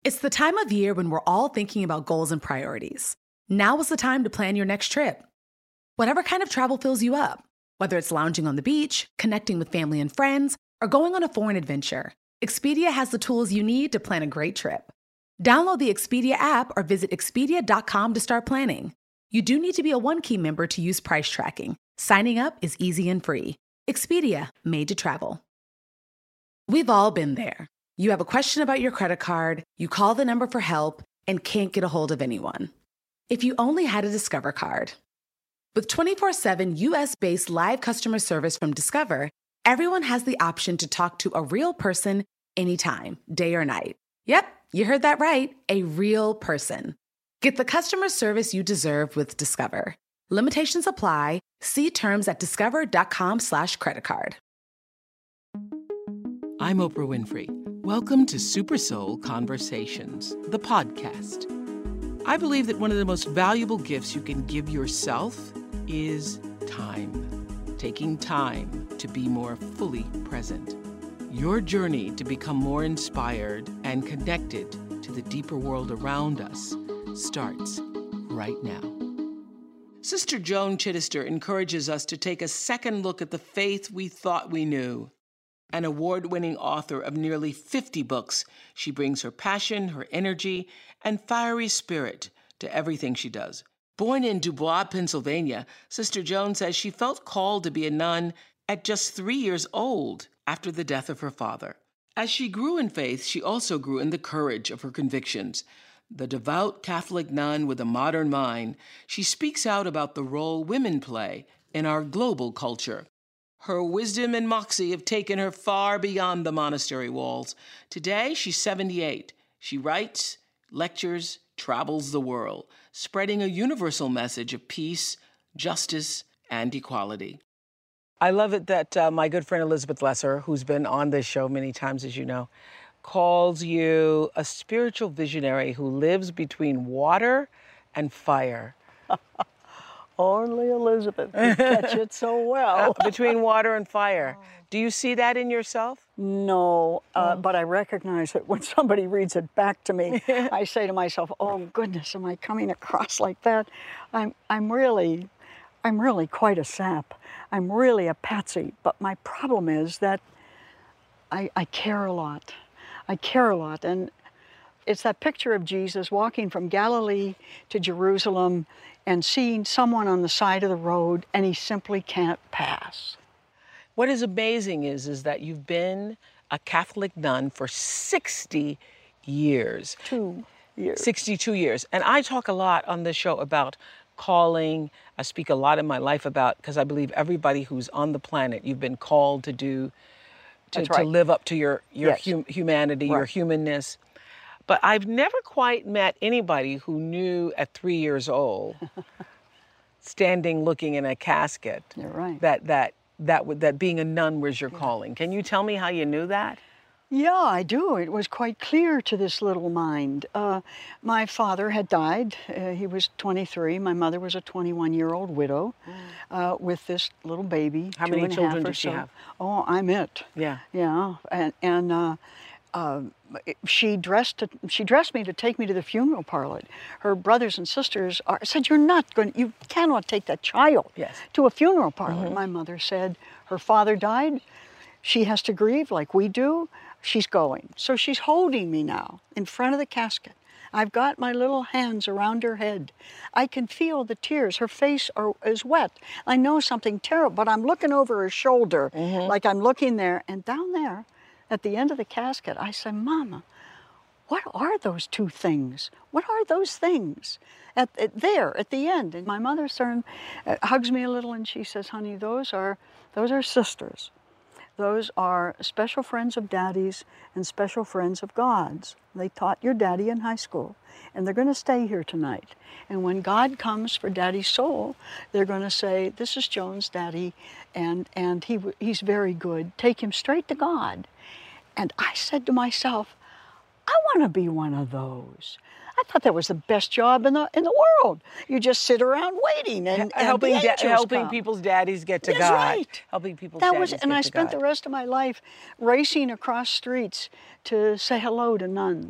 It's the time of year when we're all thinking about goals and priorities. Now is the time to plan your next trip. Whatever kind of travel fills you up, whether it's lounging on the beach, connecting with family and friends, or going on a foreign adventure, Expedia has the tools you need to plan a great trip. Download the Expedia app or visit Expedia.com to start planning. You do need to be a One-Key member to use price tracking. Signing up is easy and free. Expedia, made to travel. We've all been there. You have a question about your credit card, you call the number for help, and can't get a hold of anyone. If you only had a Discover card. With 24/7 US-based live customer service from Discover, everyone has the option to talk to a real person anytime, day or night. Yep, you heard that right, a real person. Get the customer service you deserve with Discover. Limitations apply. See terms at discover.com/creditcard. I'm Oprah Winfrey. Welcome to Super Soul Conversations, the podcast. I believe that one of the most valuable gifts you can give yourself is time. Taking time to be more fully present. Your journey to become more inspired and connected to the deeper world around us starts right now. Sister Joan Chittister encourages us to take a second look at the faith we thought we knew. An award-winning author of nearly 50 books, she brings her passion, her energy, and fiery spirit to everything she does. Born in Dubois, Pennsylvania, Sister Joan says she felt called to be a nun at just 3 years old after the death of her father. As she grew in faith, she also grew in the courage of her convictions. The devout Catholic nun with a modern mind, she speaks out about the role women play in our global culture. Her wisdom and moxie have taken her far beyond the monastery walls. Today, she's 78. She writes, lectures, travels the world, spreading a universal message of peace, justice, and equality. I love it that my good friend Elizabeth Lesser, who's been on this show many times, as you know, calls you a spiritual visionary who lives between water and fire. Only Elizabeth could catch it so well. Between water and fire. Do you see that in yourself? No, but I recognize it when somebody reads it back to me. I say to myself, "Oh goodness, am I coming across like that?" I'm really quite a sap. I'm really a patsy. But my problem is that I care a lot. I care a lot, and it's that picture of Jesus walking from Galilee to Jerusalem and seeing someone on the side of the road, and he simply can't pass. What is amazing is that you've been a Catholic nun for 60 years. 2 years. 62 years. And I talk a lot on this show about calling. I speak a lot in my life about, because I believe everybody who's on the planet, you've been called to do, to live up to your Yes. humanity, your humanness. But I've never quite met anybody who knew at 3 years old, standing looking in a casket, You're right. that being a nun was your calling. Can you tell me how you knew that? Yeah, I do. It was quite clear to this little mind. My father had died. He was 23. My mother was a 21-year-old widow with this little baby. How many children did she have? Oh, I'm it. Yeah. Yeah, and she dressed me to take me to the funeral parlor. Her brothers and sisters said, you cannot take that child to a funeral parlor. Mm-hmm. My mother said, her father died. She has to grieve like we do. She's going. So she's holding me now in front of the casket. I've got my little hands around her head. I can feel the tears. Her face is wet. I know something terrible, but I'm looking over her shoulder like I'm looking there. And down there, at the end of the casket, I said, Mama, what are those two things? What are those things? There, at the end. And my mother hugs me a little and she says, honey, those are sisters. Those are special friends of Daddy's and special friends of God's. They taught your daddy in high school, and they're going to stay here tonight. And when God comes for Daddy's soul, they're going to say, this is Joan's daddy, and he's very good. Take him straight to God. And I said to myself, I want to be one of those. I thought that was the best job in the world. You just sit around waiting and helping come. people's daddies get to That's God. Right. Helping people's daddies get to God. And I spent the rest of my life racing across streets to say hello to nuns.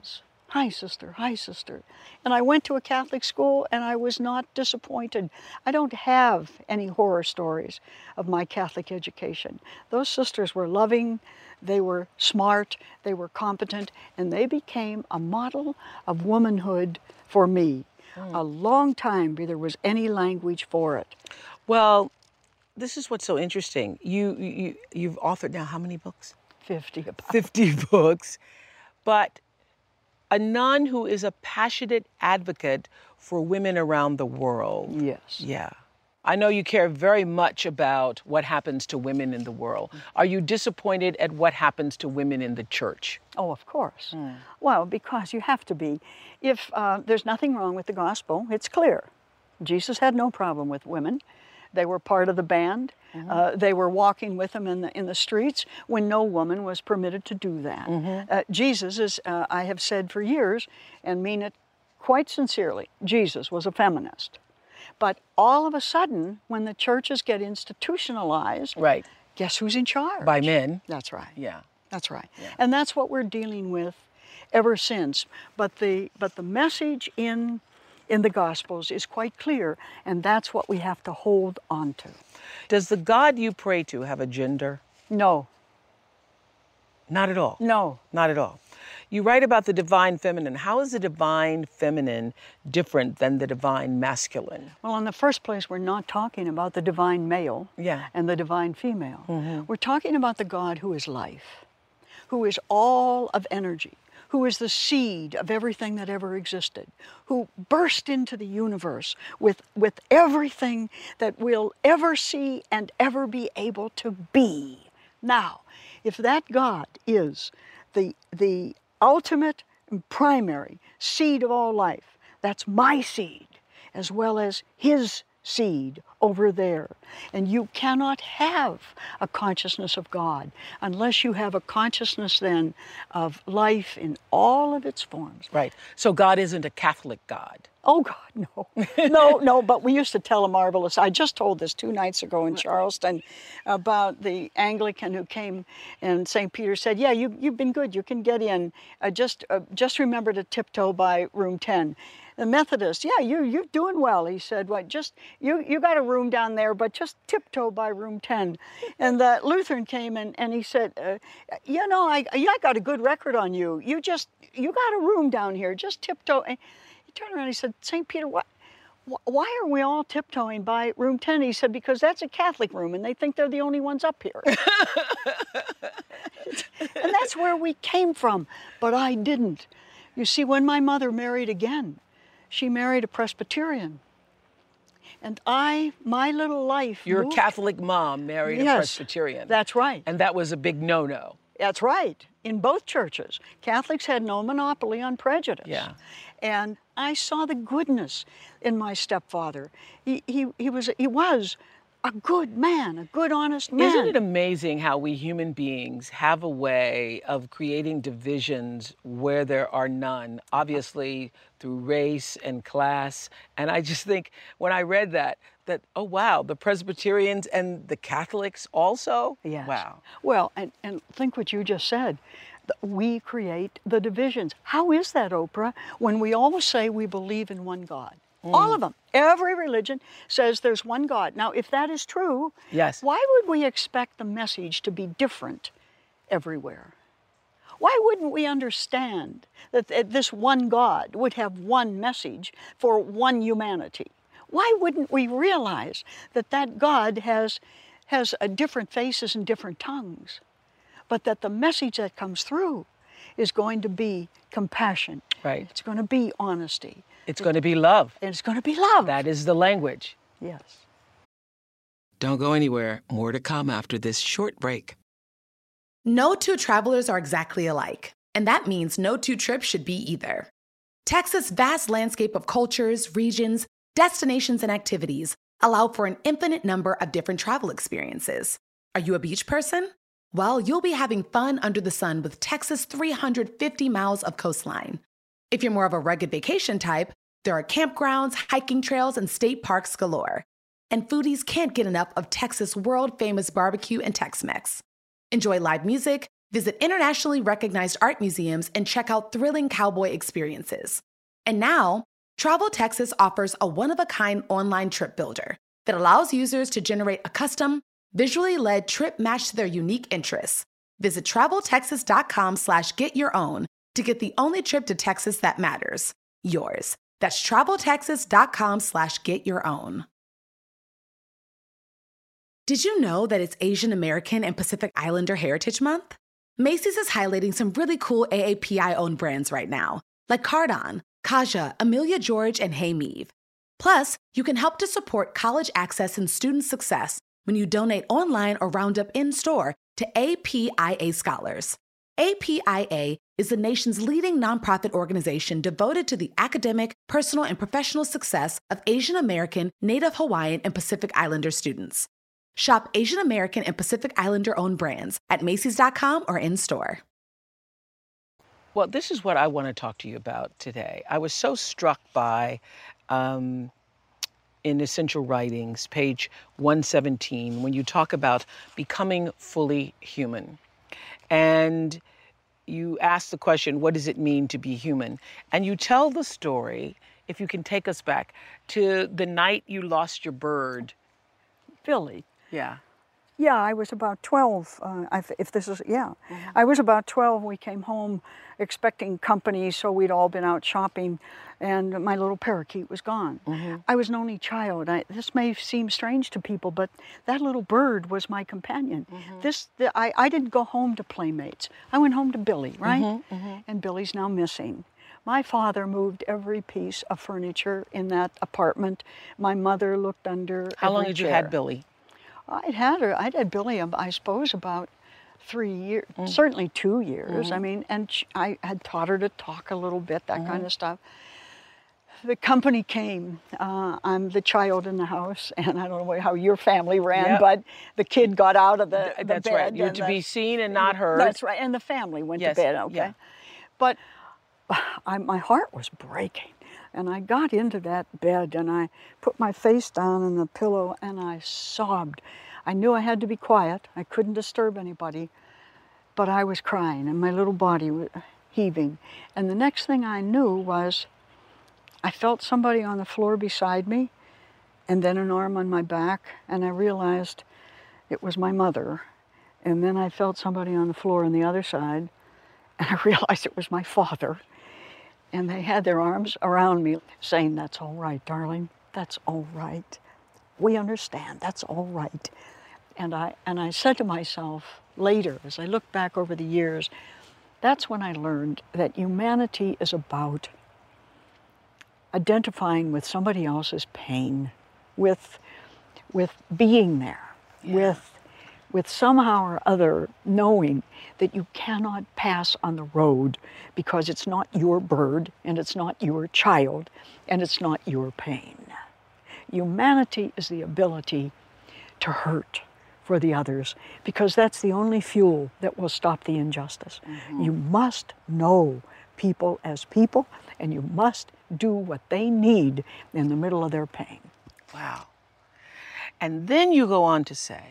Hi, sister. Hi, sister. And I went to a Catholic school and I was not disappointed. I don't have any horror stories of my Catholic education. Those sisters were loving, they were smart, they were competent, and they became a model of womanhood for me. A long time before there was any language for it. Well, this is what's so interesting. You've authored now how many books? 50 about. 50 books. But a nun who is a passionate advocate for women around the world. Yes. Yeah. I know you care very much about what happens to women in the world. Are you disappointed at what happens to women in the church? Oh, of course. Well, because you have to be. If there's nothing wrong with the gospel, it's clear. Jesus had no problem with women. They were part of the band. They were walking with him in the streets when no woman was permitted to do that. Jesus is, I have said for years, and mean it quite sincerely, Jesus was a feminist. But all of a sudden, when the churches get institutionalized, Right. guess who's in charge? By men. That's right. Yeah. That's right. Yeah. And that's what we're dealing with ever since. But the message in the Gospels is quite clear, and that's what we have to hold on to. Does the God you pray to have a gender? No, Not at all. no. Not at all. You write about the divine feminine. How is the divine feminine different than the divine masculine? Well, in the first place, we're not talking about the divine male Yeah. and the divine female. We're talking about the God who is life, who is all of energy, who is the seed of everything that ever existed, who burst into the universe with everything that we'll ever see and ever be able to be. Now, if that God is the ultimate and primary seed of all life, that's my seed as well as his seed over there. And you cannot have a consciousness of God unless you have a consciousness then of life in all of its forms. Right. So God isn't a Catholic God. Oh God, no. No, but we used to tell a marvelous, I just told this 2 nights ago in Charleston about the Anglican who came and St. Peter said, yeah, you've been good, you can get in, just remember to tiptoe by room 10. The Methodist, yeah, you're doing well. He said, what? Just you got a room down there, but just tiptoe by room 10. And the Lutheran came and he said, I got a good record on you. You got a room down here. Just tiptoe. And he turned around and he said, St. Peter, why are we all tiptoeing by room 10? He said, because that's a Catholic room and they think they're the only ones up here. And that's where we came from, but I didn't. You see, when my mother married again, she married a Presbyterian. And my little life Your moved. Catholic mom married a Presbyterian. That's right. And that was a big no-no. That's right. In both churches, Catholics had no monopoly on prejudice. Yeah. And I saw the goodness in my stepfather. He was a good man, a good, honest man. Isn't it amazing how we human beings have a way of creating divisions where there are none, obviously through race and class? And I just think when I read that, oh wow, the Presbyterians and the Catholics also? Yes. Wow. Well, and think what you just said. We create the divisions. How is that, Oprah, when we always say we believe in one God? All of them. Every religion says there's one God. Now, if that is true, Yes. Why would we expect the message to be different everywhere? Why wouldn't we understand that this one God would have one message for one humanity? Why wouldn't we realize that that God has different faces and different tongues, but that the message that comes through is going to be compassion. Right. It's going to be honesty. It's going to be love. And it's going to be love. That is the language. Yes. Don't go anywhere. More to come after this short break. No two travelers are exactly alike, and that means no two trips should be either. Texas' vast landscape of cultures, regions, destinations, and activities allow for an infinite number of different travel experiences. Are you a beach person? Well, you'll be having fun under the sun with Texas' 350 miles of coastline. If you're more of a rugged vacation type, there are campgrounds, hiking trails, and state parks galore. And foodies can't get enough of Texas' world-famous barbecue and Tex-Mex. Enjoy live music, Visit internationally recognized art museums and check out thrilling cowboy experiences. And now, Travel Texas offers a one-of-a-kind online trip builder that allows users to generate a custom, visually led trip matched to their unique interests. Visit traveltexas.com/getyourown to get the only trip to Texas that matters, yours. That's traveltexas.com/getyourown. Did you know that it's Asian American and Pacific Islander Heritage Month? Macy's is highlighting some really cool AAPI-owned brands right now, like Cardon, Kaja, Amelia George, and Hey Meave. Plus, you can help to support college access and student success when you donate online or round up in-store to APIA Scholars. APIA is the nation's leading nonprofit organization devoted to the academic, personal, and professional success of Asian American, Native Hawaiian, and Pacific Islander students. Shop Asian American and Pacific Islander-owned brands at Macy's.com or in-store. Well, this is what I want to talk to you about today. I was so struck by, in Essential Writings, page 117, when you talk about becoming fully human. And you ask the question, what does it mean to be human? And you tell the story, if you can take us back, to the night you lost your bird. Billy. Yeah. Yeah, I was about 12. I was about 12. We came home expecting company, so we'd all been out shopping, and my little parakeet was gone. I was an only child. This may seem strange to people, but that little bird was my companion. I didn't go home to playmates. I went home to Billy, right? And Billy's now missing. My father moved every piece of furniture in that apartment. My mother looked under How long every had you chair. had Billy? I'd had Billy, I suppose, about 3 years, certainly 2 years. I mean, and I had taught her to talk a little bit, that kind of stuff. The company came. I'm the child in the house, and I don't know how your family ran, but the kid got out of the That's bed. right. You're to be seen and not heard. That's right, and the family went to bed, okay? Yeah. But my heart was breaking. And I got into that bed and I put my face down in the pillow and I sobbed. I knew I had to be quiet. I couldn't disturb anybody. But I was crying and my little body was heaving. And the next thing I knew was I felt somebody on the floor beside me and then an arm on my back. And I realized it was my mother. And then I felt somebody on the floor on the other side. And I realized it was my father. And they had their arms around me saying, "That's all right, darling. That's all right. We understand. That's all right." And I said to myself later, as I look back over the years, that's when I learned that humanity is about identifying with somebody else's pain, with being there, with somehow or other knowing that you cannot pass on the road because it's not your bird and it's not your child and it's not your pain. Humanity is the ability to hurt for the others because that's the only fuel that will stop the injustice. You must know people as people and you must do what they need in the middle of their pain. Wow. And then you go on to say,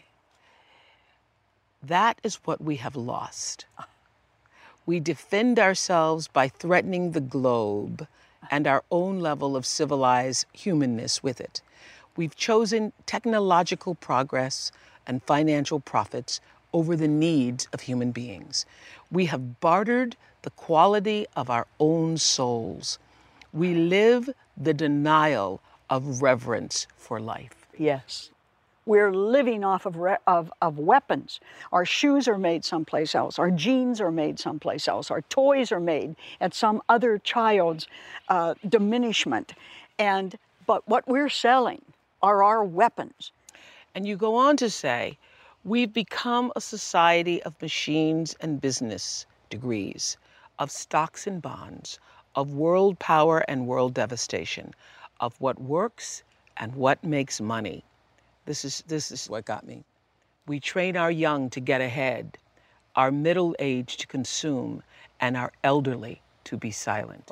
that is what we have lost. We defend ourselves by threatening the globe and our own level of civilized humanness with it. We've chosen technological progress and financial profits over the needs of human beings. We have bartered the quality of our own souls. We live the denial of reverence for life. Yes. We're living off of weapons. Our shoes are made someplace else. Our jeans are made someplace else. Our toys are made at some other child's diminishment. But what we're selling are our weapons. And you go on to say, we've become a society of machines and business degrees, of stocks and bonds, of world power and world devastation, of what works and what makes money. This is what got me. We train our young to get ahead, our middle age to consume, and our elderly to be silent.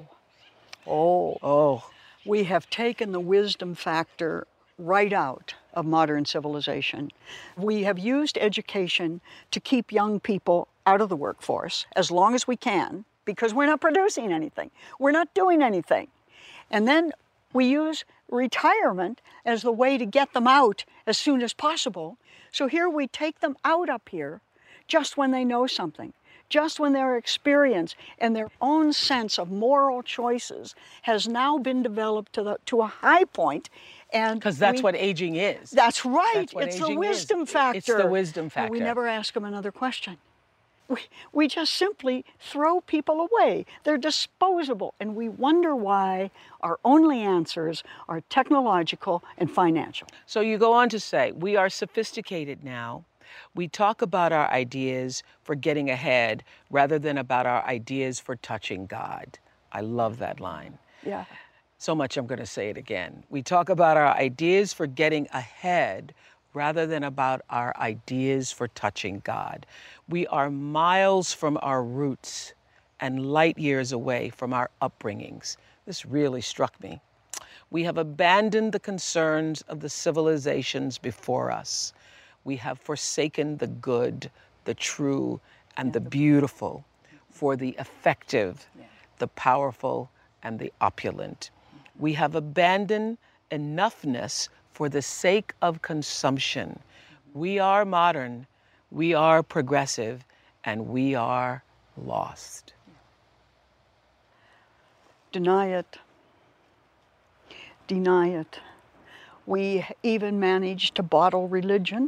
Oh. We have taken the wisdom factor right out of modern civilization. We have used education to keep young people out of the workforce as long as we can because we're not producing anything. We're not doing anything. And then we use retirement as the way to get them out as soon as possible. So here we take them out up here just when they know something, just when their experience and their own sense of moral choices has now been developed to a high point. Because that's what aging is. That's right. That's what it's the aging wisdom is. factor. It's the wisdom factor. And we never ask them another question. We just simply throw people away. They're disposable. And we wonder why our only answers are technological and financial. So you go on to say, we are sophisticated now. We talk about our ideas for getting ahead rather than about our ideas for touching God. I love that line. Yeah. So much I'm going to say it again. We talk about our ideas for getting ahead rather than about our ideas for touching God. We are miles from our roots and light years away from our upbringings. This really struck me. We have abandoned the concerns of the civilizations before us. We have forsaken the good, the true, and the beautiful for the effective, the powerful, and the opulent. We have abandoned enoughness for the sake of consumption. We are modern, we are progressive, and we are lost. Deny it. Deny it. We even manage to bottle religion.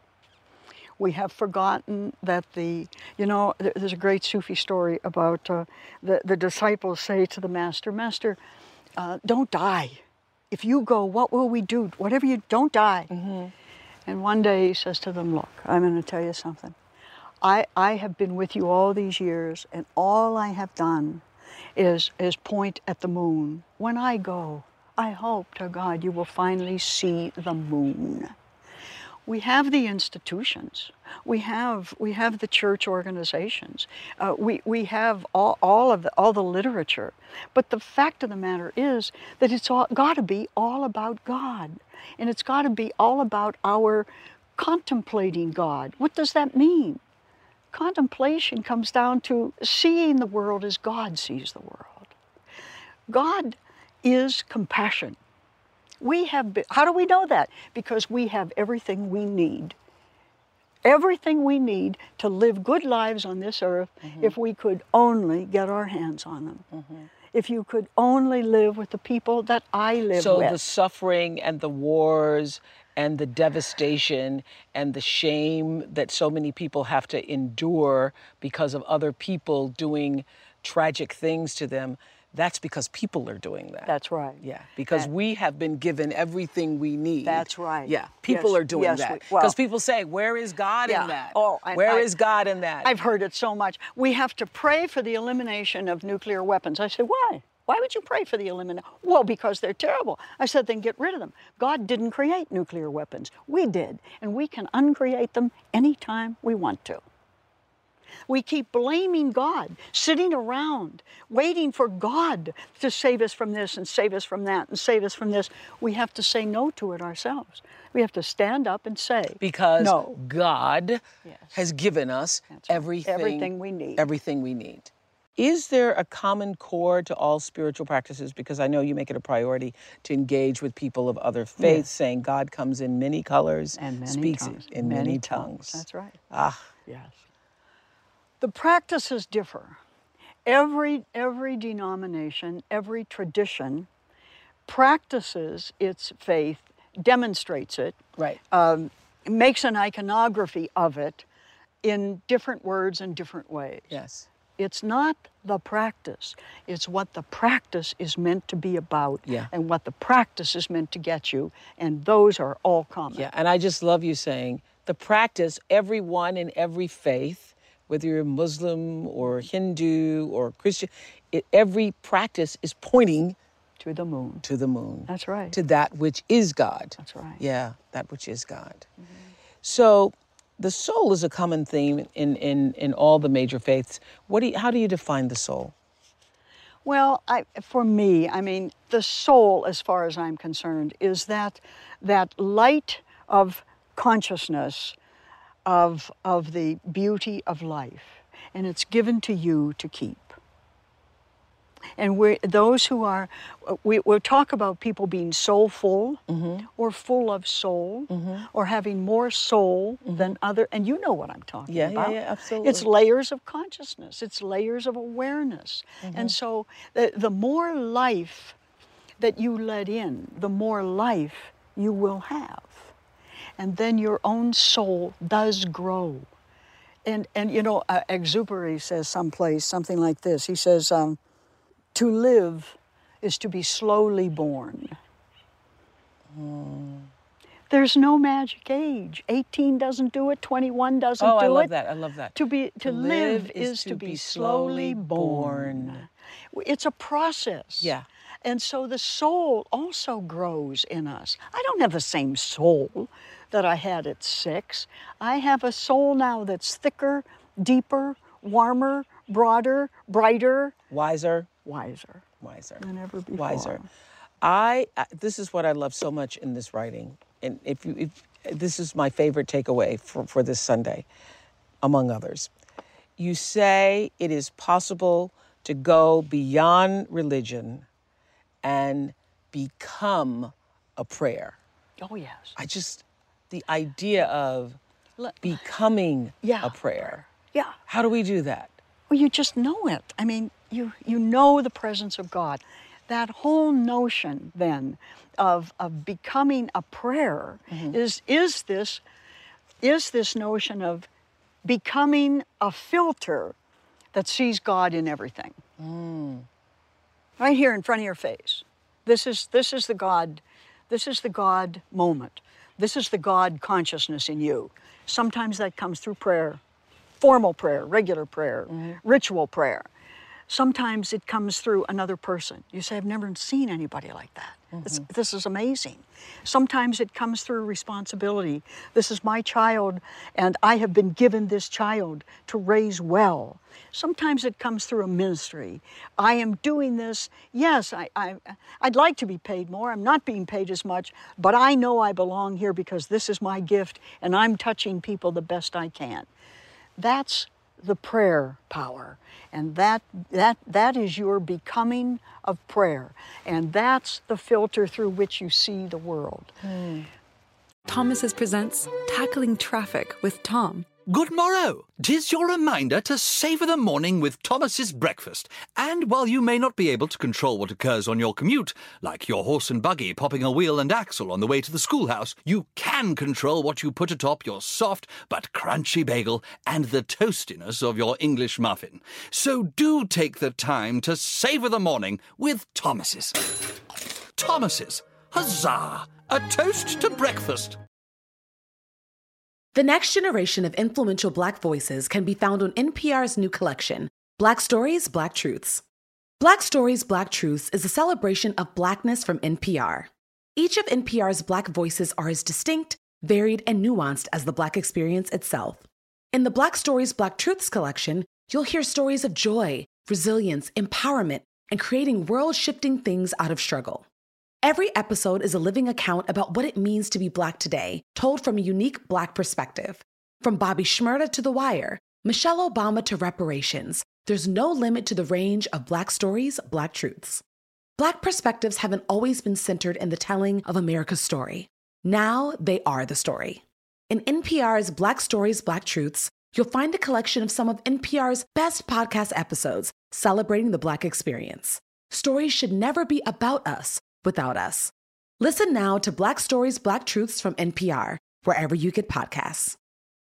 We have forgotten that there's a great Sufi story about the disciples say to the master, Master, don't die. If you go, what will we do? Whatever you, don't die. Mm-hmm. And one day he says to them, look, I'm going to tell you something. I have been with you all these years, and all I have done is point at the moon. When I go, I hope to God you will finally see the moon. We have the institutions. We have the church organizations. We have all the literature. But the fact of the matter is that it's got to be all about God, and it's got to be all about our contemplating God. What does that mean? Contemplation comes down to seeing the world as God sees the world. God is compassion. How do we know that? Because we have everything we need. Everything we need to live good lives on this earth, if we could only get our hands on them. If you could only live with the people that I live with. So the suffering and the wars and the devastation and the shame that so many people have to endure because of other people doing tragic things to them, that's because people are doing that. That's right. Yeah, because we have been given everything we need. That's right. Yeah, people are doing that. Because people say, where is God in that? Where is God in that? I've heard it so much. We have to pray for the elimination of nuclear weapons. I said, why? Why would you pray for the elimination? Well, because they're terrible. I said, then get rid of them. God didn't create nuclear weapons. We did. And we can uncreate them anytime we want to. We keep blaming God, sitting around, waiting for God to save us from this and save us from that and save us from this. We have to say no to it ourselves. We have to stand up and say, because no. God has given us everything we need. Everything we need. Is there a common core to all spiritual practices? Because I know you make it a priority to engage with people of other faiths, saying God comes in many colors, and many speaks tongues. in many tongues. That's right. Yes. The practices differ. Every denomination, every tradition practices its faith, demonstrates it, makes an iconography of it in different words and different ways. Yes. It's not the practice. It's what the practice is meant to be about and what the practice is meant to get you, and those are all common. Yeah, and I just love you saying the practice, everyone in every faith, whether you're Muslim or Hindu or Christian, every practice is pointing to the moon. To the moon. That's right. To that which is God. That's right. Yeah, that which is God. So the soul is a common theme in all the major faiths. How do you define the soul? Well, for me, I mean, the soul, as far as I'm concerned, is that light of consciousness of the beauty of life. and it's given to you to keep. And those who are, we'll talk about people being soulful or full of soul or having more soul than other, and you know what I'm talking about. Yeah, absolutely. It's layers of consciousness. It's layers of awareness. And so the more life that you let in, the more life you will have. And then your own soul does grow. And you know, Exupery says someplace something like this. He says, to live is to be slowly born. There's no magic age. 18 doesn't do it, 21 doesn't do it. Oh, I love that. I love that. To live is to be slowly born. It's a process. Yeah. And so the soul also grows in us. I don't have the same soul that I had at 6. I have a soul now that's thicker, deeper, warmer, broader, brighter. Wiser than ever before. Wiser. This is what I love so much in this writing. And if this is my favorite takeaway for this Sunday, among others. You say it is possible to go beyond religion and become a prayer. Oh, yes. The idea of becoming a prayer. Yeah. How do we do that? Well, you just know it. I mean, you know the presence of God. That whole notion then of becoming a prayer is this notion of becoming a filter that sees God in everything. Right here in front of your face. This is the God moment. This is the God consciousness in you. Sometimes that comes through prayer, formal prayer, regular prayer, ritual prayer. Sometimes it comes through another person. You say, I've never seen anybody like that. This is amazing. Sometimes it comes through responsibility. This is my child, and I have been given this child to raise well. Sometimes it comes through a ministry. I am doing this. Yes, I'd like to be paid more. I'm not being paid as much, but I know I belong here because this is my gift, and I'm touching people the best I can. That's the prayer power. And that is your becoming of prayer. And that's the filter through which you see the world. Thomas's presents Tackling Traffic with Tom. Good morrow! 'Tis your reminder to savour the morning with Thomas's breakfast. And while you may not be able to control what occurs on your commute, like your horse and buggy popping a wheel and axle on the way to the schoolhouse, you can control what you put atop your soft but crunchy bagel and the toastiness of your English muffin. So do take the time to savour the morning with Thomas's. Thomas's. Huzzah! A toast to breakfast. The next generation of influential Black voices can be found on NPR's new collection, Black Stories, Black Truths. Black Stories, Black Truths is a celebration of Blackness from NPR. Each of NPR's Black voices are as distinct, varied, and nuanced as the Black experience itself. In the Black Stories, Black Truths collection, you'll hear stories of joy, resilience, empowerment, and creating world-shifting things out of struggle. Every episode is a living account about what it means to be Black today, told from a unique Black perspective. From Bobby Shmurda to The Wire, Michelle Obama to reparations, there's no limit to the range of Black stories, Black truths. Black perspectives haven't always been centered in the telling of America's story. Now they are the story. In NPR's Black Stories, Black Truths, you'll find a collection of some of NPR's best podcast episodes celebrating the Black experience. Stories should never be about us without us. Listen now to Black Stories, Black Truths from NPR, wherever you get podcasts.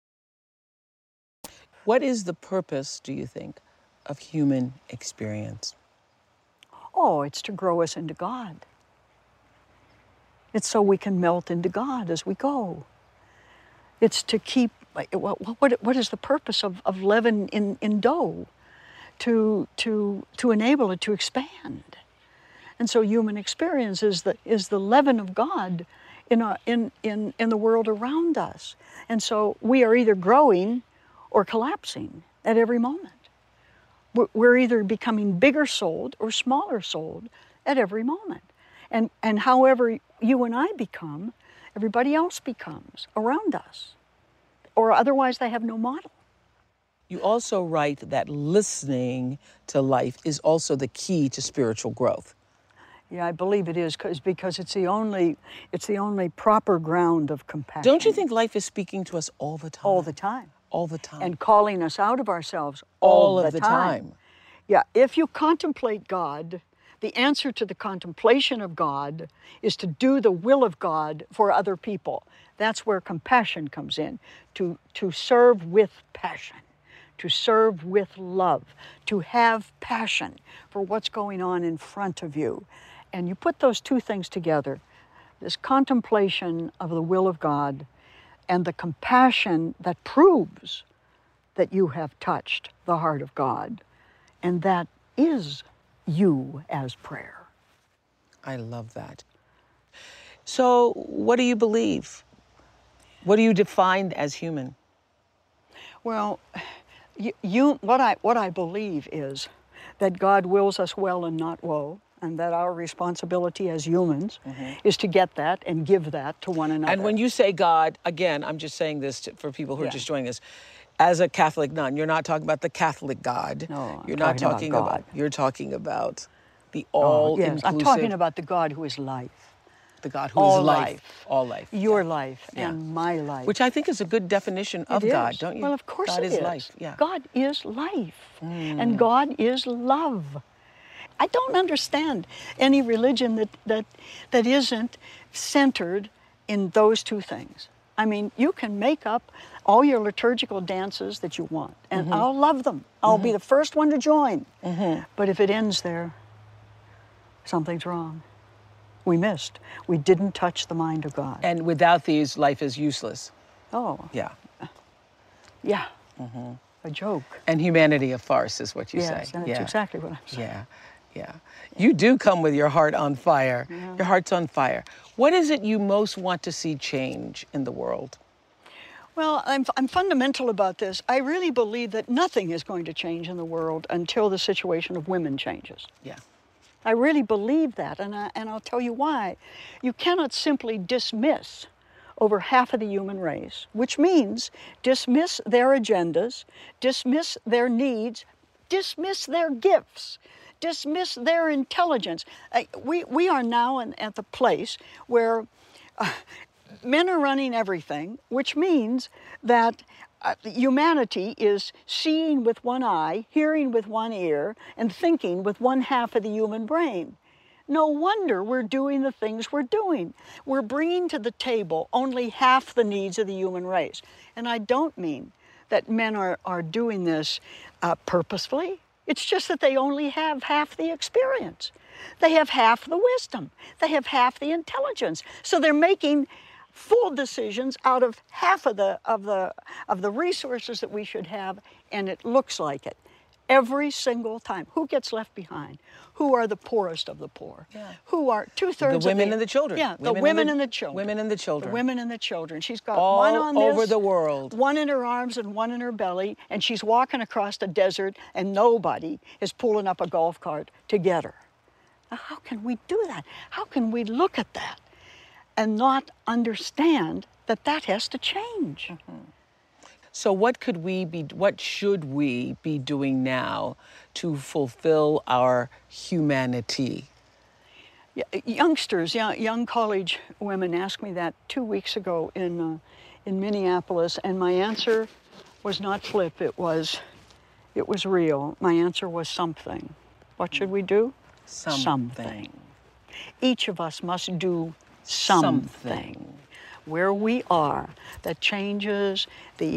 What is the purpose, do you think, of human experience? Oh, it's to grow us into God. It's so we can melt into God as we go. It's to keep, what is the purpose of leaven in dough? To enable it to expand. And so human experience is the leaven of God in the world around us. And so we are either growing or collapsing at every moment. We're either becoming bigger souled or smaller souled at every moment. And however you and I become, everybody else becomes around us. Or otherwise they have no model. You also write that listening to life is also the key to spiritual growth. Yeah, I believe it is because it's the only proper ground of compassion. Don't you think life is speaking to us all the time? All the time. All the time. And calling us out of ourselves all of the time. Yeah, if you contemplate God, the answer to the contemplation of God is to do the will of God for other people. That's where compassion comes in, to serve with passion, to serve with love, to have passion for what's going on in front of you. And you put those two things together, this contemplation of the will of God and the compassion that proves that you have touched the heart of God, and that is you as prayer. I love that. So what do you believe? What do you define as human? Well, what I believe is that God wills us well and not woe, and that our responsibility as humans is to get that and give that to one another. And when you say God, again, I'm just saying this for people who are just joining us, as a Catholic nun, you're not talking about the Catholic God. No, you're not talking about God. You're talking about the all-inclusive. Yes, I'm talking about the God who is life. The God who is life. All life. Your life and my life. Which I think is a good definition of God, don't you? Well, of course God it is life. Yeah. God is life. And God is love. I don't understand any religion that isn't centered in those two things. I mean, you can make up all your liturgical dances that you want, and I'll love them. I'll be the first one to join. But if it ends there, something's wrong. We missed. We didn't touch the mind of God. And without these, life is useless. Oh. Yeah. Yeah. A joke. And humanity a farce is what you say. Yes, that's exactly what I'm saying. Yeah. You do come with your heart on fire. Yeah. Your heart's on fire. What is it you most want to see change in the world? Well, I'm fundamental about this. I really believe that nothing is going to change in the world until the situation of women changes. Yeah. I really believe that, and I'll tell you why. You cannot simply dismiss over half of the human race, which means dismiss their agendas, dismiss their needs, dismiss their gifts, dismiss their intelligence. We are now at the place where men are running everything, which means that humanity is seeing with one eye, hearing with one ear, and thinking with one half of the human brain. No wonder we're doing the things we're doing. We're bringing to the table only half the needs of the human race. And I don't mean that men are doing this purposefully. It's just that they only have half the experience. They have half the wisdom. They have half the intelligence. So they're making full decisions out of half of the resources that we should have, and it looks like it every single time. Who gets left behind? Who are the poorest of the poor? Yeah. Who are 2/3 the women and the children? Yeah, the women and the children. Women and the children. The women and the children. She's got all one on this, over the world. One in her arms and one in her belly, and she's walking across the desert, and nobody is pulling up a golf cart to get her. Now, how can we do that? How can we look at that and not understand that that has to change? So what should we be doing now to fulfill our humanity? Yeah, youngsters, young college women asked me that 2 weeks ago in Minneapolis, and my answer was not flip, it was real. My answer was something. What should we do? Something. Each of us must do something. Where we are, that changes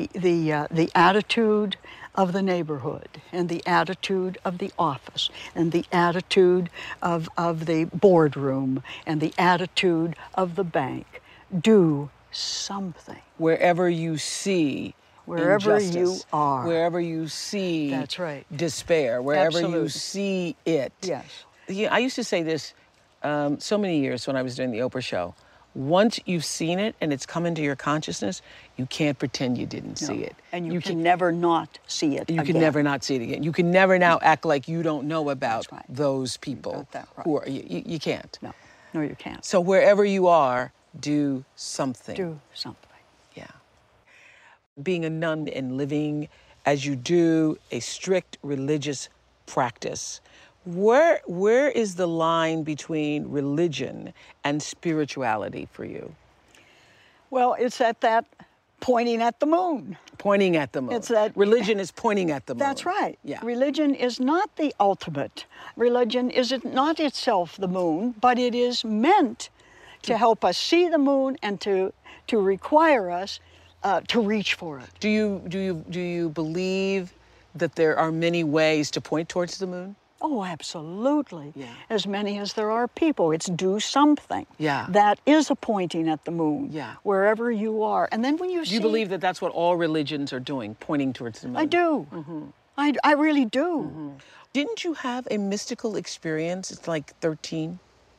the attitude of the neighborhood, and the attitude of the office, and the attitude of the boardroom, and the attitude of the bank. Do something. Wherever you see wherever injustice, you are, wherever you see that's right, despair, wherever absolutely, you see it. Yes. I used to say this so many years when I was doing the Oprah show. Once you've seen it and it's come into your consciousness, you can't pretend you didn't see it. And you can never not see it You again. can never not see it again. You can never now act like you don't know about That's right. those people. You got that right. Who are you can't. No, you can't. So wherever you are, do something. Do something. Yeah. Being a nun and living as you do a strict religious practice. Where is the line between religion and spirituality for you? Well, it's at that pointing at the moon. Pointing at the moon. It's that religion is pointing at the moon. That's right. Yeah. Religion is not the ultimate. Religion is not itself the moon, but it is meant to help us see the moon and to require us to reach for it. Do you believe that there are many ways to point towards the moon? Oh, absolutely. Yeah. As many as there are people. It's do something. Yeah. That is a pointing at the moon. Yeah. Wherever you are. And then when you see... Do you believe that that's what all religions are doing, pointing towards the moon? I do. Mm-hmm. I really do. Mm-hmm. Didn't you have a mystical experience? It's like 13.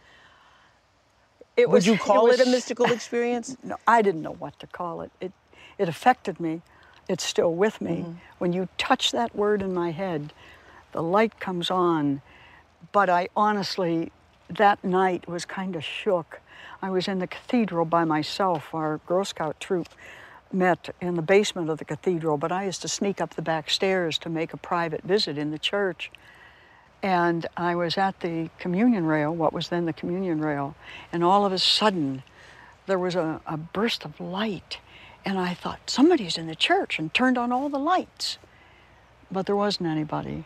Would you call it a mystical experience? No, I didn't know what to call it. It affected me. It's still with me. Mm-hmm. When you touch that word in my head, the light comes on. But I honestly, that night was kind of shook. I was in the cathedral by myself. Our Girl Scout troop met in the basement of the cathedral, but I used to sneak up the back stairs to make a private visit in the church. And I was at the communion rail, what was then the communion rail, and all of a sudden there was a burst of light. And I thought, somebody's in the church, and turned on all the lights. But there wasn't anybody.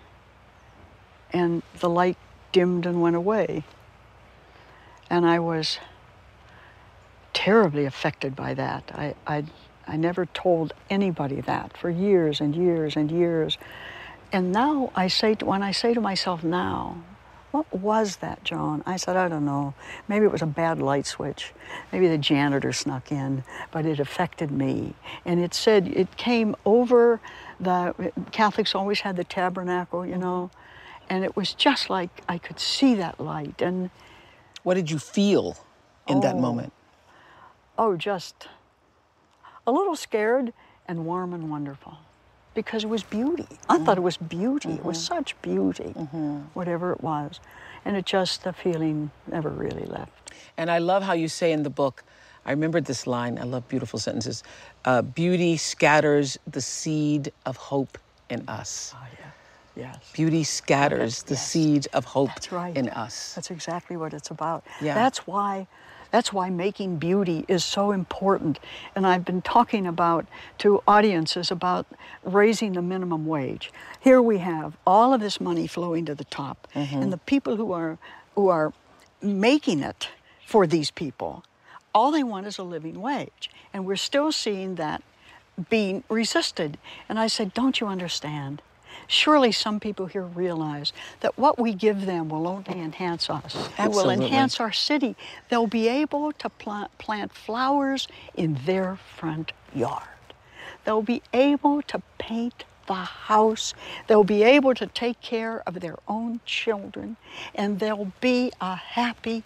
And the light dimmed and went away. And I was terribly affected by that. I never told anybody that for years and years and years. And now when I say to myself now, what was that, Joan? I said, I don't know. Maybe it was a bad light switch. Maybe the janitor snuck in, but it affected me. And it said, it came over Catholics always had the tabernacle, you know, and it was just like I could see that light. And what did you feel in that moment? Oh, just a little scared and warm and wonderful. Because it was beauty. I thought it was beauty. It was such beauty, whatever it was. And the feeling never really left. And I love how you say in the book, I remembered this line, I love beautiful sentences, beauty scatters the seed of hope in us. Oh, yeah. Yes. Beauty scatters the seed of hope in us. That's exactly what it's about. Yeah. That's why making beauty is so important. And I've been talking to audiences about raising the minimum wage. Here we have all of this money flowing to the top. And the people who are making it for these people, all they want is a living wage. And we're still seeing that being resisted. And I said, don't you understand? Surely some people here realize that what we give them will only enhance us. It will enhance our city. They'll be able to plant flowers in their front yard. They'll be able to paint the house. They'll be able to take care of their own children. And there'll be a happy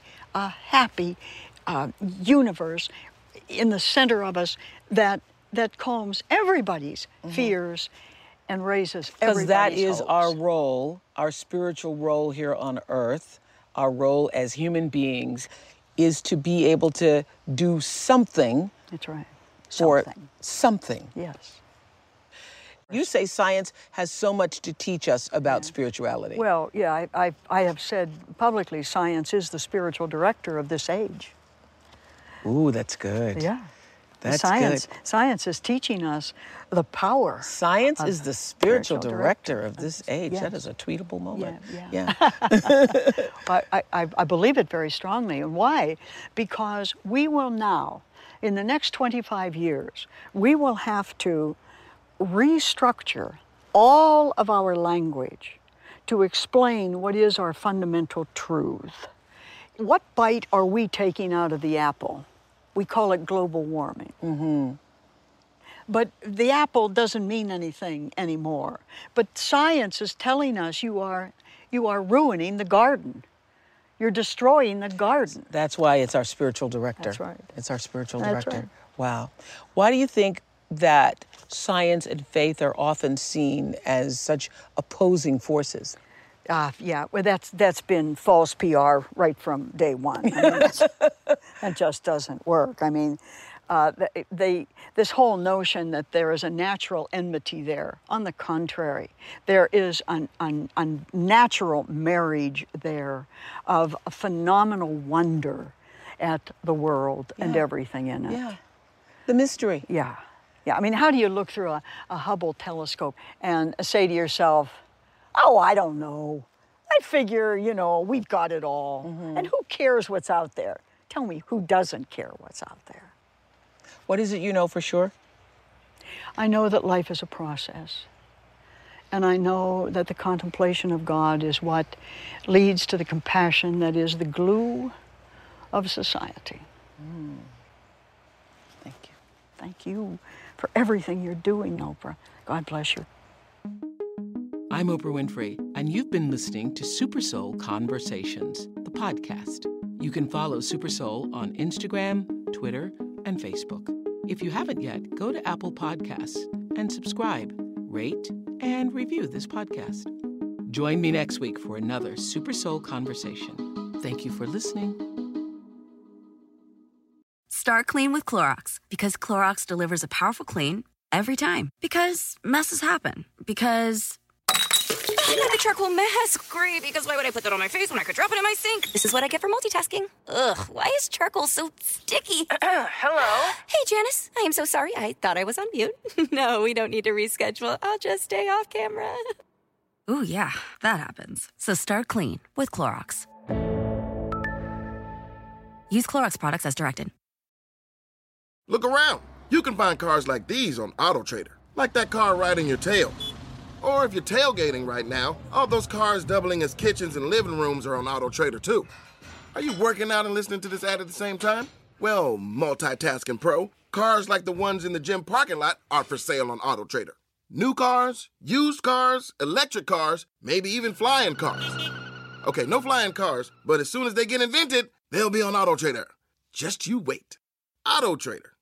universe in the center of us that calms everybody's fears and raises everybody's Because that is hopes. our role, our spiritual role here on earth, our role as human beings, is to be able to do something. That's right. For something. Yes. You say science has so much to teach us about spirituality. Well, yeah, I have said publicly science is the spiritual director of this age. Ooh, that's good. Yeah. That's good. Science is teaching us the power. Science is the spiritual director of this age. Yes. That is a tweetable moment. Yeah. I believe it very strongly. And why? Because we will now, in the next 25 years, we will have to restructure all of our language to explain what is our fundamental truth. What bite are we taking out of the apple? We call it global warming. But the apple doesn't mean anything anymore. But science is telling us you are ruining the garden. You're destroying the garden. That's why it's our spiritual director. That's right. It's our spiritual That's director. right. Wow. Why do you think that science and faith are often seen as such opposing forces? Yeah, well, that's been false PR right from day one. I mean, that just doesn't work. I mean, This whole notion that there is a natural enmity there. On the contrary, there is a natural marriage there of a phenomenal wonder at the world and everything in it. Yeah. The mystery. Yeah. Yeah. I mean, how do you look through a Hubble telescope and say to yourself, oh, I don't know. I figure, we've got it all. Mm-hmm. And who cares what's out there? Tell me, who doesn't care what's out there? What is it you know for sure? I know that life is a process. And I know that the contemplation of God is what leads to the compassion that is the glue of society. Thank you. Thank you for everything you're doing, Oprah. God bless you. I'm Oprah Winfrey, and you've been listening to Super Soul Conversations, the podcast. You can follow Super Soul on Instagram, Twitter, and Facebook. If you haven't yet, go to Apple Podcasts and subscribe, rate, and review this podcast. Join me next week for another Super Soul Conversation. Thank you for listening. Start clean with Clorox, because Clorox delivers a powerful clean every time. Because messes happen. Because I love the charcoal mask. Great, because why would I put that on my face when I could drop it in my sink? This is what I get for multitasking. Ugh, why is charcoal so sticky? Hello? Hey, Janice. I am so sorry. I thought I was on mute. No, we don't need to reschedule. I'll just stay off camera. Ooh, yeah, that happens. So start clean with Clorox. Use Clorox products as directed. Look around. You can find cars like these on AutoTrader, like that car riding your tail. Or if you're tailgating right now, all those cars doubling as kitchens and living rooms are on AutoTrader too. Are you working out and listening to this ad at the same time? Well, multitasking pro, cars like the ones in the gym parking lot are for sale on AutoTrader. New cars, used cars, electric cars, maybe even flying cars. Okay, no flying cars, but as soon as they get invented, they'll be on AutoTrader. Just you wait. AutoTrader.